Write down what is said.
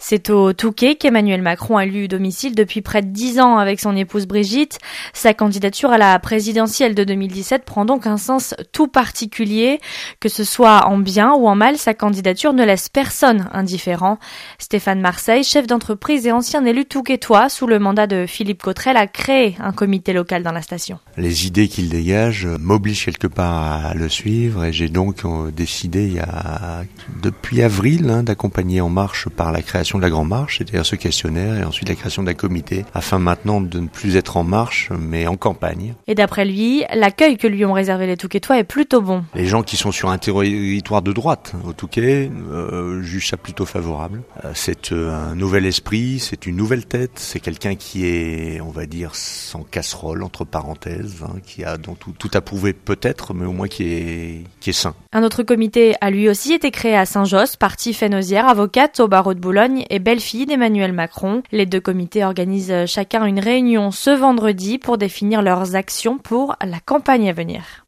C'est au Touquet qu'Emmanuel Macron a élu domicile depuis près de 10 ans avec son épouse Brigitte. Sa candidature à la présidentielle de 2017 prend donc un sens tout particulier. Que ce soit en bien ou en mal, sa candidature ne laisse personne indifférent. Stéphane Marseille, chef d'entreprise et ancien élu touquetois sous le mandat de Philippe Cotterell, a créé un comité local dans la station. Les idées qu'il dégage m'obligent quelque part à le suivre et j'ai donc décidé depuis avril d'accompagner En Marche par la création de la Grande Marche, c'est-à-dire ce questionnaire, et ensuite la création d'un comité, afin maintenant de ne plus être en marche, mais en campagne. Et d'après lui, l'accueil que lui ont réservé les Touquetois est plutôt bon. Les gens qui sont sur un territoire de droite, au Touquet, jugent ça plutôt favorable. C'est un nouvel esprit, c'est une nouvelle tête, c'est quelqu'un qui est, on va dire, sans casserole, entre parenthèses, qui a dans tout approuvé peut-être, mais au moins qui est sain. Un autre comité a lui aussi été créé à Saint-Josse par Tiffaine Ozière, avocate au barreau de Boulogne et belle-fille d'Emmanuel Macron. Les deux comités organisent chacun une réunion ce vendredi pour définir leurs actions pour la campagne à venir.